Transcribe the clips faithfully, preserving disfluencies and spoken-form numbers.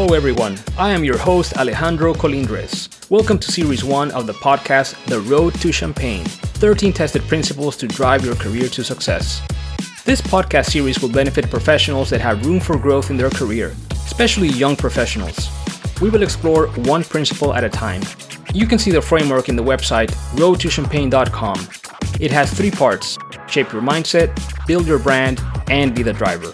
Hello everyone, I am your host Alejandro Colindres. Welcome to Series one of the podcast, The Road to Champagne, thirteen tested principles to drive your career to success. This podcast series will benefit professionals that have room for growth in their career, especially young professionals. We will explore one principle at a time. You can see the framework in the website road to champagne dot com. It has three parts: shape your mindset, build your brand, and be the driver.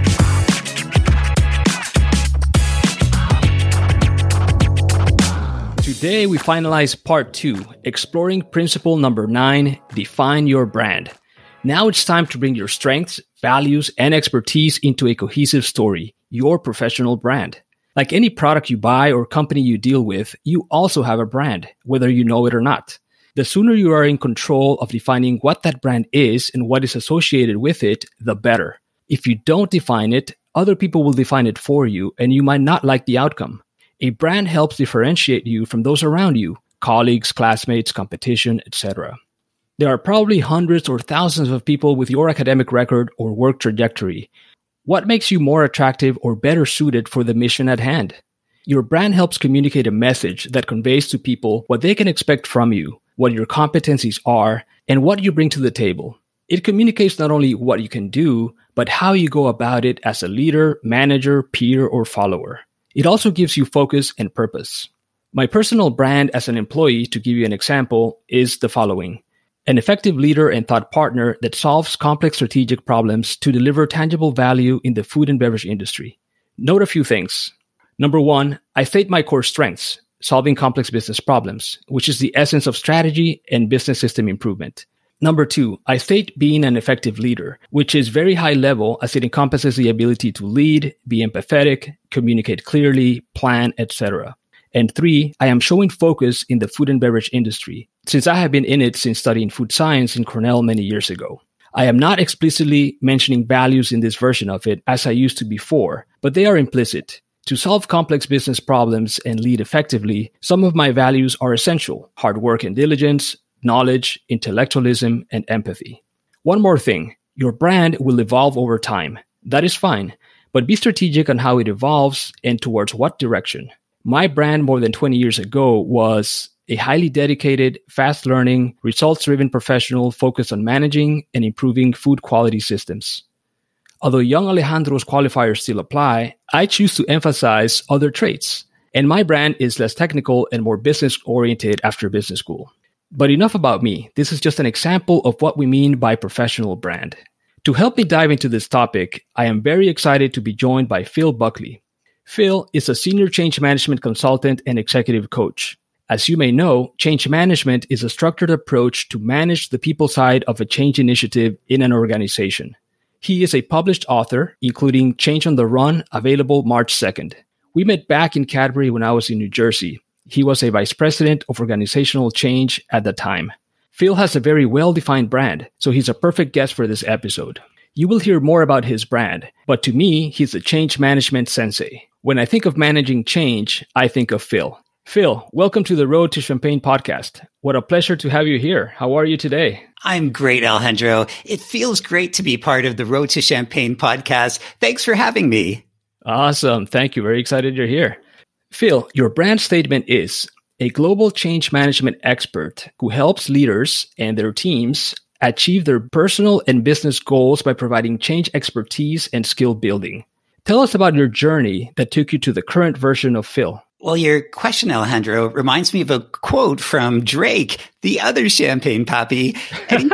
Today, we finalize part two, exploring principle number nine, define your brand. Now it's time to bring your strengths, values, and expertise into a cohesive story, your professional brand. Like any product you buy or company you deal with, you also have a brand, whether you know it or not. The sooner you are in control of defining what that brand is and what is associated with it, the better. If you don't define it, other people will define it for you, and you might not like the outcome. A brand helps differentiate you from those around you, colleagues, classmates, competition, et cetera. There are probably hundreds or thousands of people with your academic record or work trajectory. What makes you more attractive or better suited for the mission at hand? Your brand helps communicate a message that conveys to people what they can expect from you, what your competencies are, and what you bring to the table. It communicates not only what you can do, but how you go about it as a leader, manager, peer, or follower. It also gives you focus and purpose. My personal brand as an employee, to give you an example, is the following: an effective leader and thought partner that solves complex strategic problems to deliver tangible value in the food and beverage industry. Note a few things. Number one, I state my core strengths, solving complex business problems, which is the essence of strategy and business system improvement. Number two, I state being an effective leader, which is very high level as it encompasses the ability to lead, be empathetic, communicate clearly, plan, et cetera. And three, I am showing focus in the food and beverage industry, since I have been in it since studying food science in Cornell many years ago. I am not explicitly mentioning values in this version of it as I used to before, but they are implicit. To solve complex business problems and lead effectively, some of my values are essential: hard work and diligence, knowledge, intellectualism, and empathy. One more thing, your brand will evolve over time. That is fine, but be strategic on how it evolves and towards what direction. My brand more than twenty years ago was a highly dedicated, fast-learning, results-driven professional focused on managing and improving food quality systems. Although young Alejandro's qualifiers still apply, I choose to emphasize other traits, and my brand is less technical and more business-oriented after business school. But enough about me. This is just an example of what we mean by professional brand. To help me dive into this topic, I am very excited to be joined by Phil Buckley. Phil is a senior change management consultant and executive coach. As you may know, change management is a structured approach to manage the people side of a change initiative in an organization. He is a published author, including Change on the Run, available March second. We met back in Cadbury when I was in New Jersey. He was a vice president of organizational change at the time. Phil has a very well-defined brand, so he's a perfect guest for this episode. You will hear more about his brand, but to me, he's a change management sensei. When I think of managing change, I think of Phil. Phil, welcome to the Road to Champagne podcast. What a pleasure to have you here. How are you today? I'm great, Alejandro. It feels great to be part of the Road to Champagne podcast. Thanks for having me. Awesome. Thank you. Very excited you're here. Phil, your brand statement is a global change management expert who helps leaders and their teams achieve their personal and business goals by providing change expertise and skill building. Tell us about your journey that took you to the current version of Phil. Well, your question, Alejandro, reminds me of a quote from Drake, the other champagne papi. And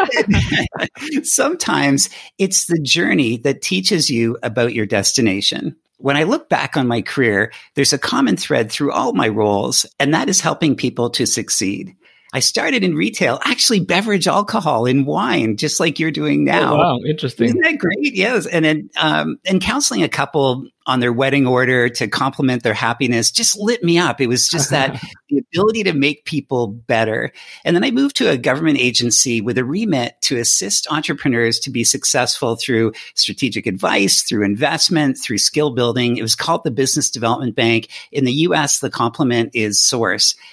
he said, sometimes it's the journey that teaches you about your destination. When I look back on my career, there's a common thread through all my roles, and that is helping people to succeed. I started in retail, actually beverage alcohol in wine, just like you're doing now. Oh, wow, interesting. Isn't that great? Yes. And then, um, and counseling a couple on their wedding order to complement their happiness just lit me up. It was just that the ability to make people better. And then I moved to a government agency with a remit to assist entrepreneurs to be successful through strategic advice, through investment, through skill building. It was called the Business Development Bank. In the U S, the complement is Source.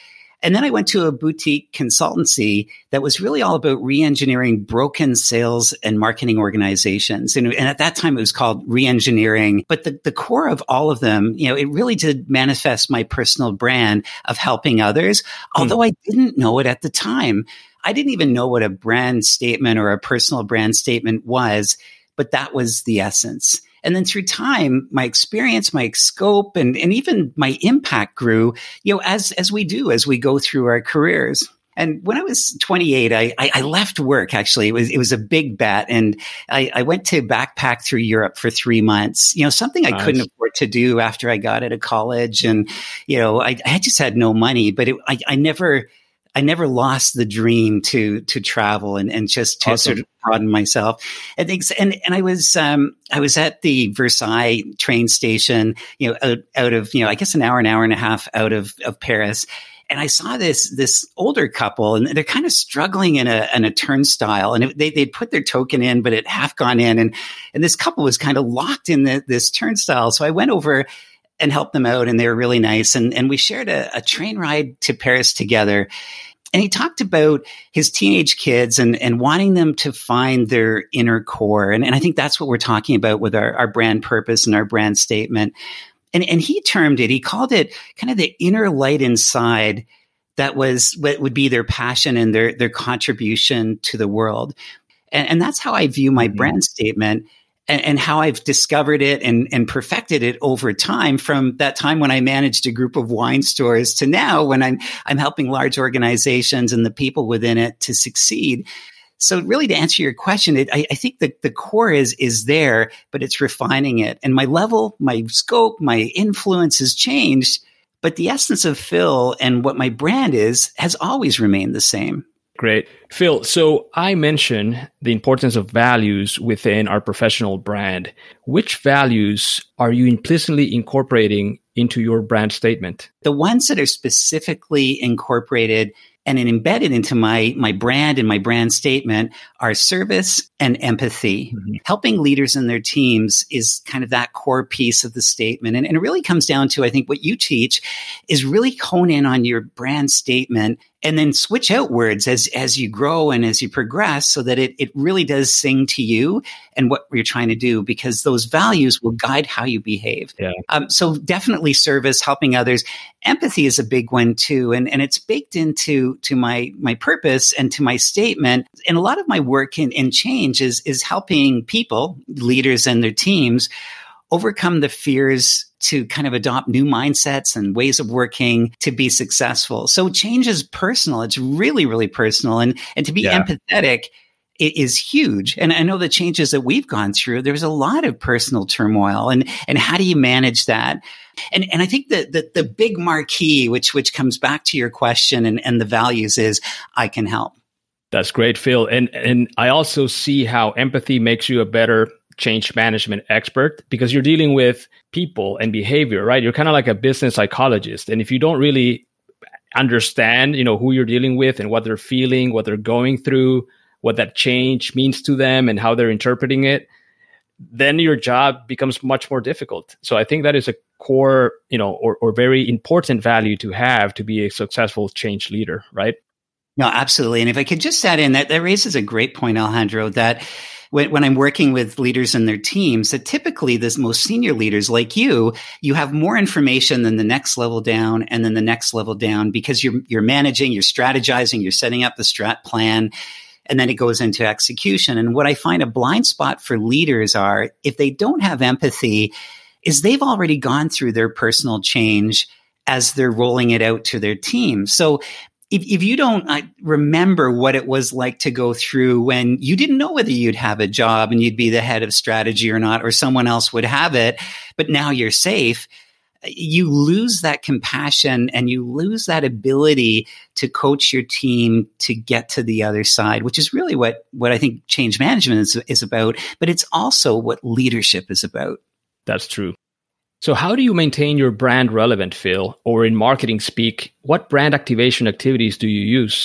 And then I went to a boutique consultancy that was really all about re-engineering broken sales and marketing organizations. And, and at that time, it was called re-engineering. But the, the core of all of them, you know, it really did manifest my personal brand of helping others, although mm. I didn't know it at the time. I didn't even know what a brand statement or a personal brand statement was, but that was the essence. And then through time, my experience, my scope, and, and even my impact grew, you know, as, as we do, as we go through our careers. And when I was twenty-eight, I, I, I left work, actually. It was, it was a big bet. And I, I went to backpack through Europe for three months, you know, something I nice. couldn't afford to do after I got out of college. And, you know, I, I just had no money, but it, I, I never, I never lost the dream to, to travel and, and just to awesome. sort of broaden myself. And, and, and I was, um, I was at the Versailles train station, you know, out, out of, you know, I guess an hour, an hour and a half out of, of Paris. And I saw this, this older couple, and they're kind of struggling in a, in a turnstile, and they, they'd put their token in, but it half gone in. And, and this couple was kind of locked in the, this turnstile. So I went over and helped them out, and they were really nice. And, and we shared a, a train ride to Paris together. And he talked about his teenage kids and, and wanting them to find their inner core. And, and I think that's what we're talking about with our, our brand purpose and our brand statement. And, and he termed it, he called it kind of the inner light inside that was what would be their passion and their, their contribution to the world. And, and that's how I view my mm-hmm. brand statement. And, and how I've discovered it and, and perfected it over time, from that time when I managed a group of wine stores to now when I'm I'm helping large organizations and the people within it to succeed. So really, to answer your question, it, I, I think the, the core is is there, but it's refining it. And my level, my scope, my influence has changed, but the essence of Phil and what my brand is has always remained the same. Great. Phil, so I mentioned the importance of values within our professional brand. Which values are you implicitly incorporating into your brand statement? The ones that are specifically incorporated and embedded into my, my brand and my brand statement are service and empathy. Mm-hmm. Helping leaders and their teams is kind of that core piece of the statement. And, and it really comes down to, I think, what you teach is really hone in on your brand statement and then switch out words as, as you grow and as you progress, so that it, it really does sing to you and what you're trying to do, because those values will guide how you behave. Yeah. Um, so definitely service, helping others. Empathy is a big one too. And, and it's baked into to my, my purpose and to my statement. And a lot of my work in, in change is, is helping people, leaders and their teams, overcome the fears to kind of adopt new mindsets and ways of working to be successful. So change is personal. It's really, really personal. And, and to be yeah. empathetic it is huge. And I know the changes that we've gone through, there's a lot of personal turmoil. And, and how do you manage that? And, and I think that the, the big marquee, which, which comes back to your question and, and the values, is I can help. That's great, Phil. And, and I also see how empathy makes you a better change management expert, because you're dealing with people and behavior, right? You're kind of like a business psychologist. And if you don't really understand, you know, who you're dealing with and what they're feeling, what they're going through, what that change means to them and how they're interpreting it, then your job becomes much more difficult. So I think that is a core, you know, or, or very important value to have to be a successful change leader, right? No, absolutely. And if I could just add in that, that raises a great point, Alejandro, that when, when I'm working with leaders and their teams, that typically the most senior leaders like you, you have more information than the next level down and then the next level down, because you're, you're managing, you're strategizing, you're setting up the strat plan, and then it goes into execution. And what I find a blind spot for leaders are, if they don't have empathy, is they've already gone through their personal change as they're rolling it out to their team. So If, if you don't uh, remember what it was like to go through when you didn't know whether you'd have a job and you'd be the head of strategy or not, or someone else would have it, but now you're safe, you lose that compassion and you lose that ability to coach your team to get to the other side, which is really what, what I think change management is, is about. But it's also what leadership is about. That's true. So how do you maintain your brand relevant, Phil? Or in marketing speak, what brand activation activities do you use?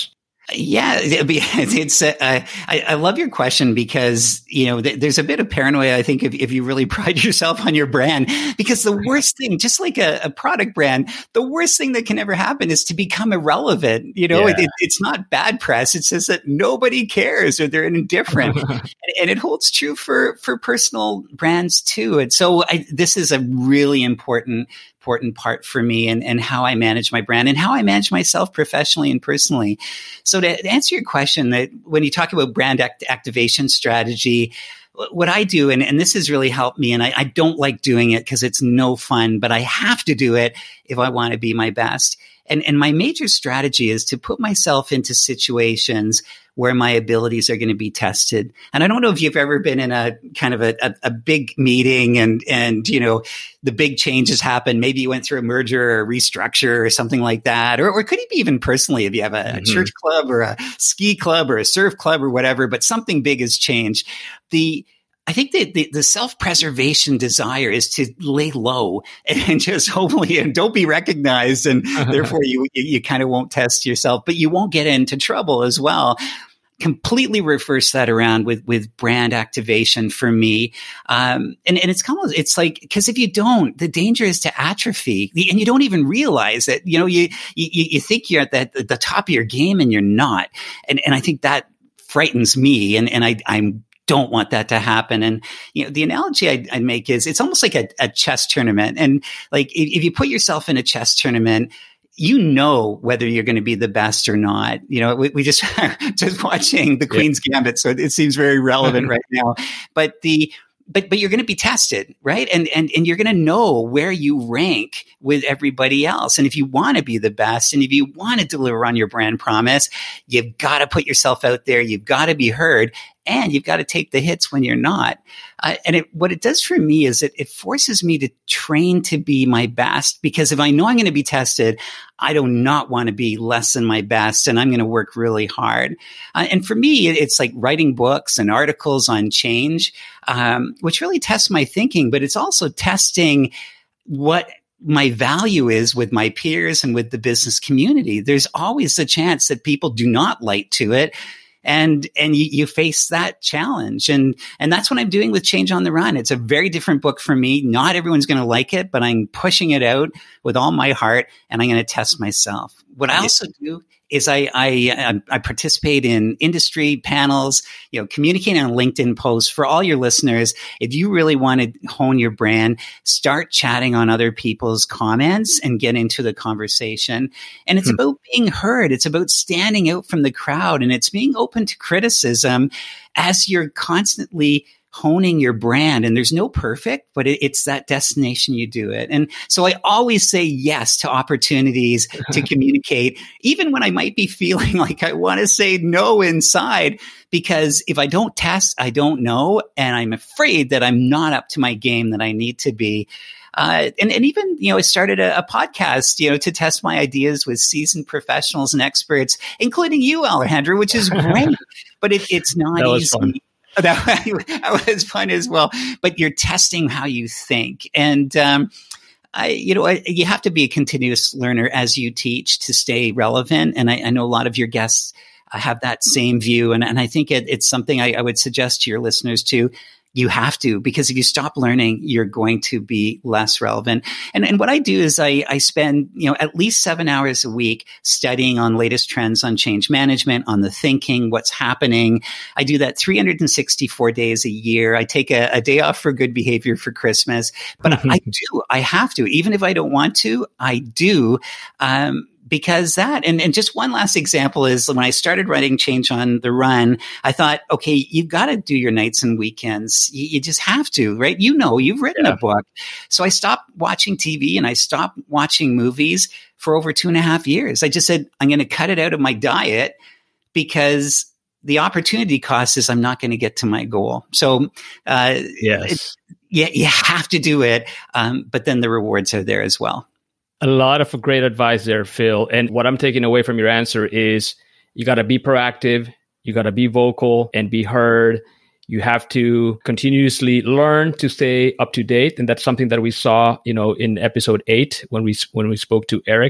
Yeah, it's. Uh, I, I love your question because you know th- there's a bit of paranoia. I think if, if you really pride yourself on your brand, because the worst thing, just like a, a product brand, the worst thing that can ever happen is to become irrelevant. You know, yeah. it, it, it's not bad press. It's just that nobody cares or they're indifferent, and, and it holds true for for personal brands too. And so I, this is a really important. important part for me and, and how I manage my brand and how I manage myself professionally and personally. So to, to answer your question, that when you talk about brand act- activation strategy, what I do, and, and this has really helped me, and I, I don't like doing it because it's no fun, but I have to do it if I want to be my best. And, and my major strategy is to put myself into situations where my abilities are going to be tested. And I don't know if you've ever been in a kind of a, a, a big meeting and, and, you know, the big changes happen. Maybe you went through a merger or a restructure or something like that. Or, or could it be even personally if you have a, mm-hmm. a church club or a ski club or a surf club or whatever, but something big has changed. The, I think that the, the self-preservation desire is to lay low and just hopefully and don't be recognized. And therefore you, you, you kind of won't test yourself, but you won't get into trouble as well. Completely reverse that around with, with brand activation for me. Um, and, and it's kind of, it's like, cause if you don't, the danger is to atrophy and you don't even realize that, you know, you, you, you think you're at the, the top of your game and you're not. And, and I think that frightens me. And, and I, I'm, don't want that to happen. And, you know, the analogy I'd, I'd make is it's almost like a, a chess tournament. And like, if, if you put yourself in a chess tournament, you know whether you're going to be the best or not. You know, we, we just, just watching the Queen's yeah. Gambit. So it seems very relevant right now, but the, But but you're going to be tested, right? And and and you're going to know where you rank with everybody else. And if you want to be the best, and if you want to deliver on your brand promise, you've got to put yourself out there. You've got to be heard, and you've got to take the hits when you're not. Uh, and it, what it does for me is it, it forces me to train to be my best, because if I know I'm going to be tested, I do not want to be less than my best, and I'm going to work really hard. Uh, and for me, it, it's like writing books and articles on change, um, which really tests my thinking, but it's also testing what my value is with my peers and with the business community. There's always the chance that people do not like to it. And, and you, you face that challenge. And, and that's what I'm doing with Change on the Run. It's a very different book for me. Not everyone's going to like it, but I'm pushing it out with all my heart, and I'm going to test myself. What I also do is I, I, I participate in industry panels, you know, communicating on LinkedIn posts. For all your listeners, if you really want to hone your brand, start chatting on other people's comments and get into the conversation. And it's hmm. about being heard. It's about standing out from the crowd, and it's being open to criticism as you're constantly honing your brand. And there's no perfect, but it, it's that destination you do it. And so I always say yes to opportunities to communicate, even when I might be feeling like I want to say no inside, because if I don't test, I don't know. And I'm afraid that I'm not up to my game that I need to be. Uh, and, and even, you know, I started a, a podcast, you know, to test my ideas with seasoned professionals and experts, including you, Alejandro, which is great, but it, it's not easy. Fun. That, that was fun as well. But you're testing how you think. And, um, I, you know, I, you have to be a continuous learner as you teach to stay relevant. And I, I know a lot of your guests have that same view. And, and I think it, it's something I, I would suggest to your listeners too. You have to, because if you stop learning, you're going to be less relevant. And, and what I do is I, I spend, you know, at least seven hours a week studying on latest trends on change management, on the thinking, what's happening. I do that three hundred sixty-four days a year. I take a, a day off for good behavior for Christmas, but I do, I have to, even if I don't want to, I do. Um, Because that, and, and just one last example is when I started writing Change on the Run, I thought, okay, you've got to do your nights and weekends. You, you just have to, right? You know, you've written yeah. a book. So I stopped watching T V and I stopped watching movies for over two and a half years. I just said, I'm going to cut it out of my diet because the opportunity cost is I'm not going to get to my goal. So, uh, yes, it, yeah, you have to do it. Um, but then the rewards are there as well. A lot of great advice there, Phil. And what I'm taking away from your answer is you got to be proactive, you got to be vocal and be heard. You have to continuously learn to stay up to date. And that's something that we saw, you know, in episode eight when we when we spoke to Eric.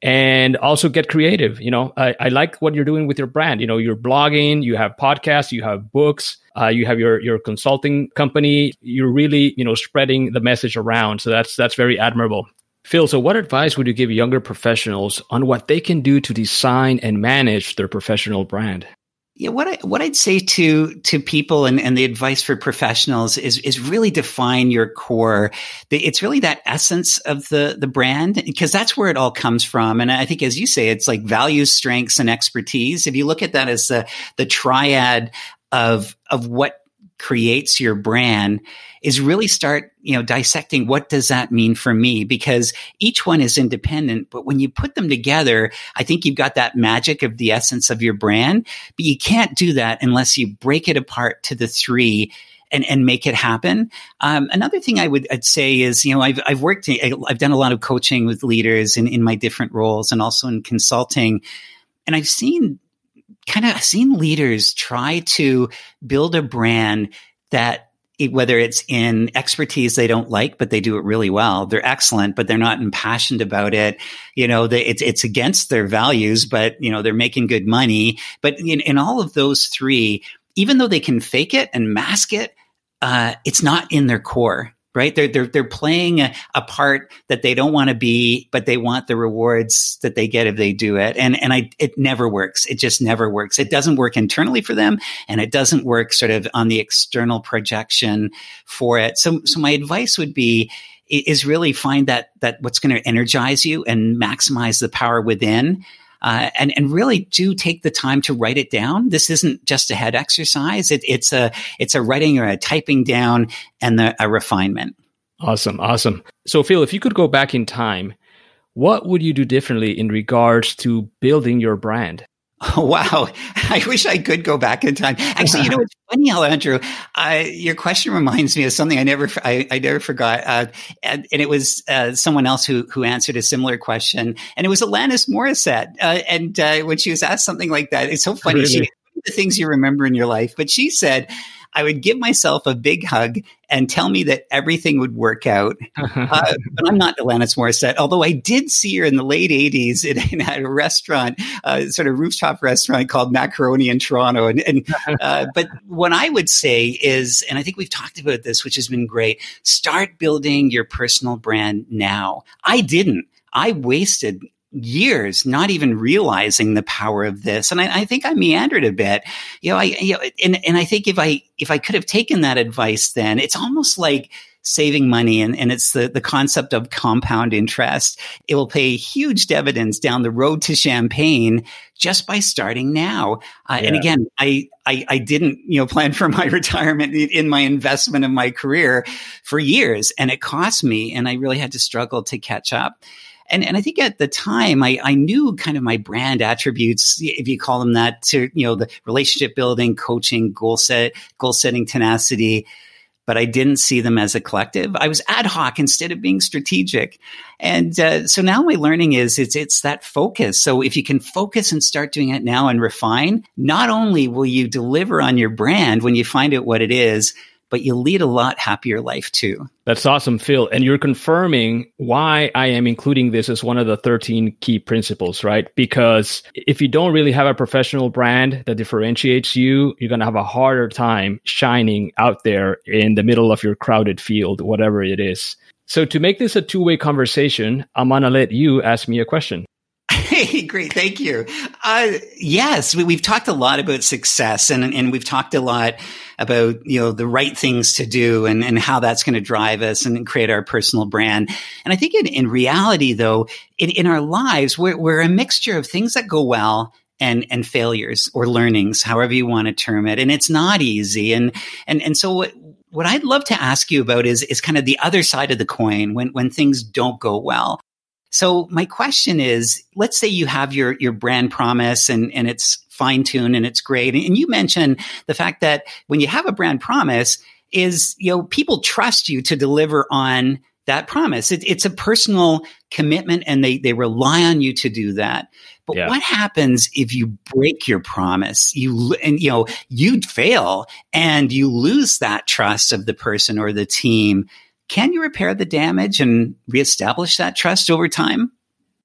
and also get creative. You know, I, I like what you're doing with your brand. You know, you're blogging, you have podcasts, you have books, uh, you have your your consulting company. You're really, you know, spreading the message around. So that's that's very admirable. Phil, so what advice would you give younger professionals on what they can do to design and manage their professional brand? Yeah, what I what I'd say to to people and, and the advice for professionals is is really define your core. It's really that essence of the the brand, because that's where it all comes from. And I think, as you say, it's like values, strengths, and expertise. If you look at that as the the triad of of what creates your brand, is really start, you know, dissecting what does that mean for me? Because each one is independent, but when you put them together, I think you've got that magic of the essence of your brand. But you can't do that unless you break it apart to the three and, and make it happen. Um, another thing I would I'd say is, you know, I've I've worked, I've done a lot of coaching with leaders in, in my different roles and also in consulting, and I've seen kind of seen leaders try to build a brand that, it, whether it's in expertise they don't like, but they do it really well. They're excellent, but they're not impassioned about it. You know, they, it's it's against their values, but you know they're making good money. But in, in all of those three, even though they can fake it and mask it, uh, it's not in their core. Right? They're, they're, they're playing a, a part that they don't want to be, but they want the rewards that they get if they do it. And, and I, it never works. It just never works. It doesn't work internally for them, and it doesn't work sort of on the external projection for it. So, so my advice would be, is really find that, that what's going to energize you and maximize the power within. Uh, and, and really do take the time to write it down. This isn't just a head exercise. It, it's a, it's a writing or a typing down and the, a refinement. Awesome. Awesome. So Phil, if you could go back in time, what would you do differently in regards to building your brand? Oh, wow. I wish I could go back in time. Actually, you know, it's funny, Alejandro. Uh, your question reminds me of something I never, I, I never forgot. Uh, and, and it was uh, someone else who who answered a similar question, and it was Alanis Morissette. Uh, and uh, when she was asked something like that, it's so funny. Really? She, the things you remember in your life, but she said, I would give myself a big hug and tell me that everything would work out. Uh, but I'm not Alanis Morissette, although I did see her in the late eighties in, in a restaurant, uh, sort of rooftop restaurant called Macaroni in Toronto. And, and uh, but what I would say is, and I think we've talked about this, which has been great, start building your personal brand now. I didn't. I wasted years not even realizing the power of this. And I, I think I meandered a bit, you know, I, you know, and, and I think if I, if I could have taken that advice, then it's almost like saving money. And, and it's the, the concept of compound interest. It will pay huge dividends down the road to champagne just by starting now. Uh, yeah. And again, I, I, I didn't, you know, plan for my retirement in, in my investment of my career for years, and it cost me, and I really had to struggle to catch up. And, and I think at the time, I, I knew kind of my brand attributes, if you call them that, to, you know, the relationship building, coaching, goal set, goal setting, tenacity, but I didn't see them as a collective. I was ad hoc instead of being strategic. And uh, so now my learning is it's, it's that focus. So if you can focus and start doing it now and refine, not only will you deliver on your brand when you find out what it is, but you'll lead a lot happier life too. That's awesome, Phil. And you're confirming why I am including this as one of the thirteen key principles, right? Because if you don't really have a professional brand that differentiates you, you're going to have a harder time shining out there in the middle of your crowded field, whatever it is. So to make this a two-way conversation, I'm going to let you ask me a question. Hey, great. Thank you. Uh, yes, we, we've talked a lot about success, and, and we've talked a lot about, you know, the right things to do and, and how that's going to drive us and create our personal brand. And I think in, in reality, though, in, in our lives, we're, we're a mixture of things that go well and, and failures or learnings, however you want to term it. And it's not easy. And, and, and so what, what I'd love to ask you about is, is kind of the other side of the coin when, when things don't go well. So my question is, let's say you have your, your brand promise and, and it's fine-tuned and it's great. And you mentioned the fact that when you have a brand promise is, you know, people trust you to deliver on that promise. It, it's a personal commitment and they, they rely on you to do that. But yeah. What happens if you break your promise? You, and you know, you'd fail and you lose that trust of the person or the team. Can you repair the damage and reestablish that trust over time?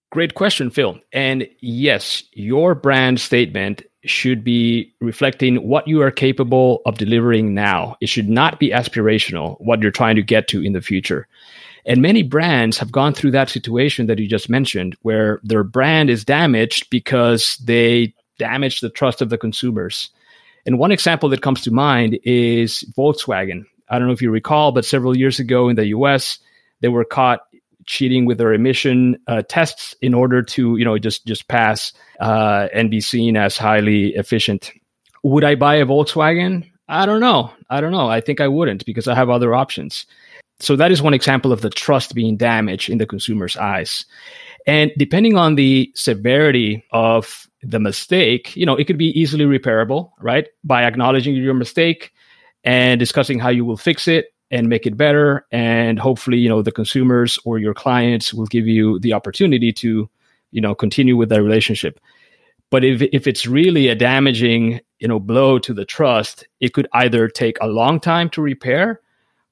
Great question, Phil. And yes, your brand statement should be reflecting what you are capable of delivering now. It should not be aspirational, what you're trying to get to in the future. And many brands have gone through that situation that you just mentioned, where their brand is damaged because they damage the trust of the consumers. And one example that comes to mind is Volkswagen. I don't know if you recall, but several years ago in the U S, they were caught cheating with their emission uh, tests in order to, you know, just just pass uh, and be seen as highly efficient. Would I buy a Volkswagen? I don't know. I don't know. I think I wouldn't, because I have other options. So that is one example of the trust being damaged in the consumer's eyes. And depending on the severity of the mistake, you know, it could be easily repairable, right? By acknowledging your mistake and discussing how you will fix it and make it better. And hopefully, you know, the consumers or your clients will give you the opportunity to, you know, continue with that relationship. But if if it's really a damaging, you know, blow to the trust, it could either take a long time to repair,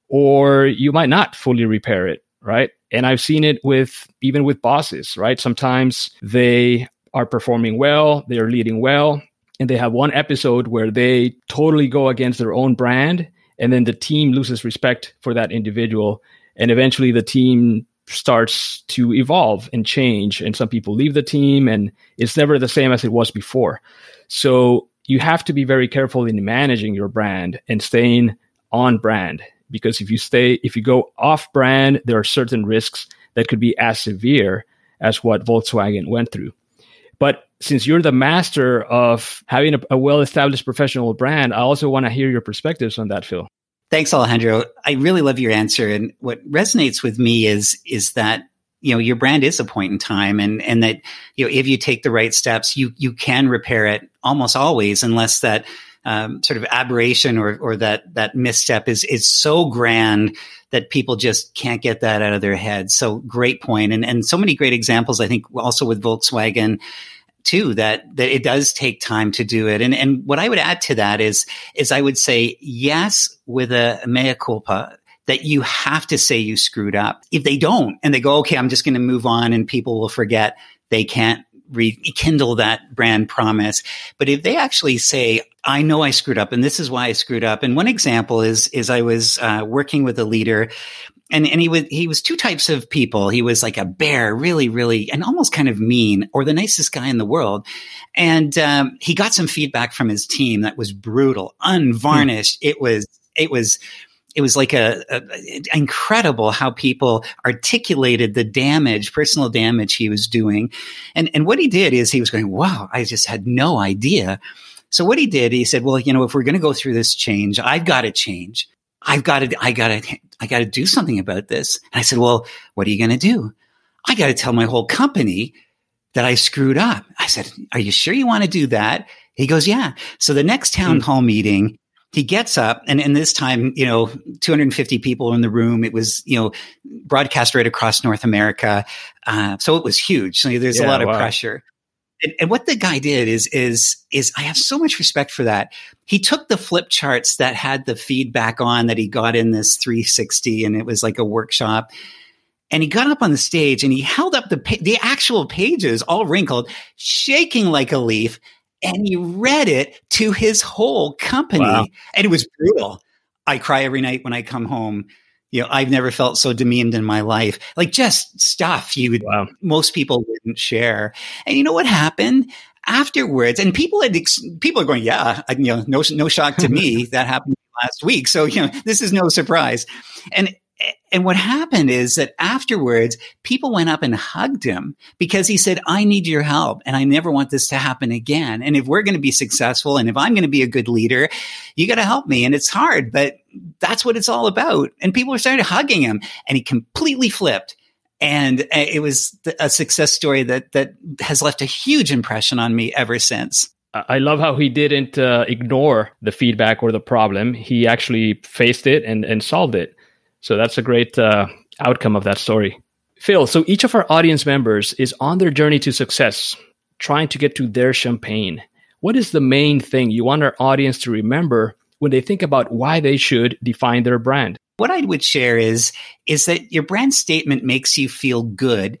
or you might not fully repair it, right? And I've seen it with, even with bosses, right? Sometimes they are performing well, they're leading well, and they have one episode where they totally go against their own brand, and then the team loses respect for that individual. And eventually the team starts to evolve and change. And some people leave the team, and it's never the same as it was before. So you have to be very careful in managing your brand and staying on brand. Because if you stay, if you go off brand, there are certain risks that could be as severe as what Volkswagen went through. But since you're the master of having a, a well-established professional brand, I also want to hear your perspectives on that, Phil. Thanks, Alejandro. I really love your answer. And what resonates with me is, is that, you know, your brand is a point in time, and, and that, you know, if you take the right steps, you, you can repair it almost always, unless that um, sort of aberration or, or that, that misstep is, is so grand that people just can't get that out of their heads. So great point. And, and so many great examples, I think, also with Volkswagen too, that, that it does take time to do it. And, and what I would add to that is, is I would say, yes, with a mea culpa, that you have to say you screwed up. If they don't, and they go, okay, I'm just going to move on and people will forget, they can't rekindle that brand promise. But if they actually say, I know I screwed up and this is why I screwed up. And one example is, is I was uh, working with a leader, and, and he was, he was two types of people. He was like a bear, really, really, and almost kind of mean, or the nicest guy in the world. And um, he got some feedback from his team that was brutal, unvarnished. Mm. It was, it was, It was like a, a incredible how people articulated the damage, personal damage he was doing. And, and what he did is he was going, wow, I just had no idea. So what he did, he said, well, you know, if we're going to go through this change, I've got to change. I've got to, I got to, I got to do something about this. And I said, well, what are you going to do? I got to tell my whole company that I screwed up. I said, are you sure you want to do that? He goes, yeah. So the next town hall meeting, he gets up, and, and this time, you know, two hundred fifty people in the room. It was, you know, broadcast right across North America. Uh, so it was huge. So there's yeah, a lot wow. of pressure. And, and what the guy did is, is, is I have so much respect for that. He took the flip charts that had the feedback on that he got in this three sixty, and it was like a workshop. And he got up on the stage and he held up the, pa- the actual pages, all wrinkled, shaking like a leaf. And he read it to his whole company. Wow. And it was brutal. I cry every night when I come home. You know, I've never felt so demeaned in my life. Like just stuff you would, wow. most people wouldn't share. And you know what happened afterwards? And people had, people are going, yeah, you know, no, no shock to me. That happened last week. So, you know, this is no surprise. And And what happened is that afterwards, people went up and hugged him because he said, I need your help and I never want this to happen again. And if we're going to be successful and if I'm going to be a good leader, you got to help me. And it's hard, but that's what it's all about. And people were started hugging him and he completely flipped. And it was a success story that, that has left a huge impression on me ever since. I love how he didn't uh, ignore the feedback or the problem. He actually faced it and, and solved it. So that's a great uh, outcome of that story. Phil, so each of our audience members is on their journey to success, trying to get to their champagne. What is the main thing you want our audience to remember when they think about why they should define their brand? What I would share is, is that your brand statement makes you feel good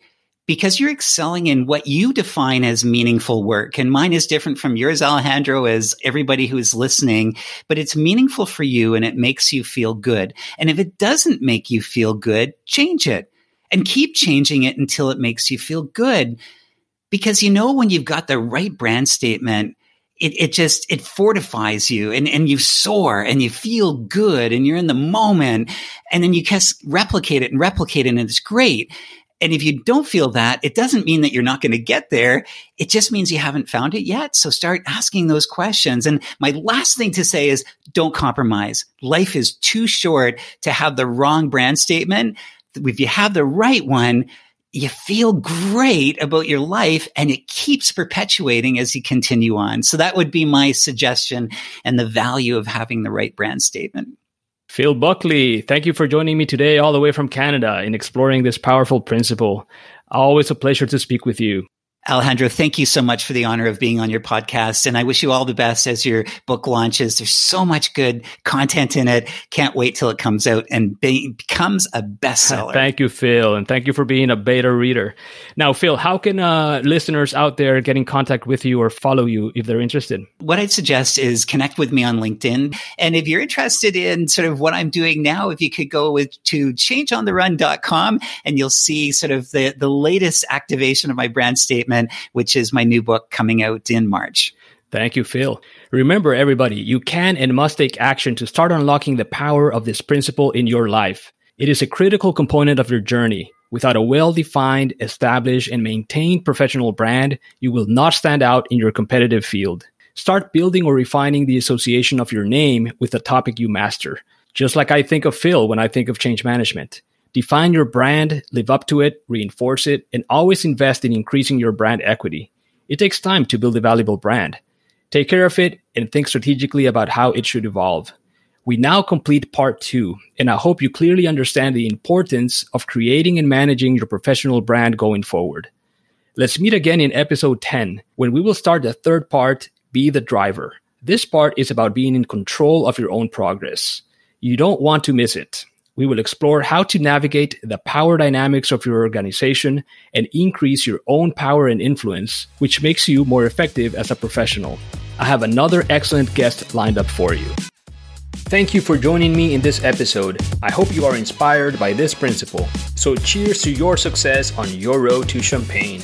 because you're excelling in what you define as meaningful work. And mine is different from yours, Alejandro, as everybody who's listening, but it's meaningful for you and it makes you feel good. And if it doesn't make you feel good, change it and keep changing it until it makes you feel good. Because you know, when you've got the right brand statement, It, it just, it fortifies you and, and you soar and you feel good and you're in the moment, and then you just replicate it and replicate it and it's great. And if you don't feel that, it doesn't mean that you're not going to get there. It just means you haven't found it yet. So start asking those questions. And my last thing to say is don't compromise. Life is too short to have the wrong brand statement. If you have the right one, you feel great about your life and it keeps perpetuating as you continue on. So that would be my suggestion and the value of having the right brand statement. Phil Buckley, thank you for joining me today all the way from Canada in exploring this powerful principle. Always a pleasure to speak with you. Alejandro, thank you so much for the honor of being on your podcast. And I wish you all the best as your book launches. There's so much good content in it. Can't wait till it comes out and be, becomes a bestseller. Thank you, Phil. And thank you for being a beta reader. Now, Phil, how can uh, listeners out there get in contact with you or follow you if they're interested? What I'd suggest is connect with me on LinkedIn. And if you're interested in sort of what I'm doing now, if you could go with, to change on the run dot com and you'll see sort of the, the latest activation of my brand statement, which is my new book coming out in March. Thank you, Phil. Remember, everybody, you can and must take action to start unlocking the power of this principle in your life. It is a critical component of your journey. Without a well-defined, established, and maintained professional brand, you will not stand out in your competitive field. Start building or refining the association of your name with the topic you master. Just like I think of Phil when I think of change management. Define your brand, live up to it, reinforce it, and always invest in increasing your brand equity. It takes time to build a valuable brand. Take care of it and think strategically about how it should evolve. We now complete part two, and I hope you clearly understand the importance of creating and managing your professional brand going forward. Let's meet again in episode ten, when we will start the third part, Be the Driver. This part is about being in control of your own progress. You don't want to miss it. We will explore how to navigate the power dynamics of your organization and increase your own power and influence, which makes you more effective as a professional. I have another excellent guest lined up for you. Thank you for joining me in this episode. I hope you are inspired by this principle. So cheers to your success on your road to Champagne.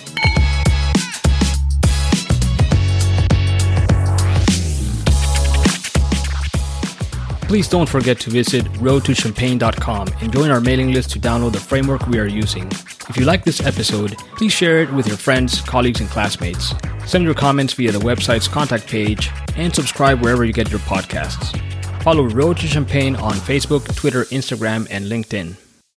Please don't forget to visit road to champagne dot com and join our mailing list to download the framework we are using. If you like this episode, please share it with your friends, colleagues, and classmates. Send your comments via the website's contact page and subscribe wherever you get your podcasts. Follow Road to Champagne on Facebook, Twitter, Instagram, and LinkedIn.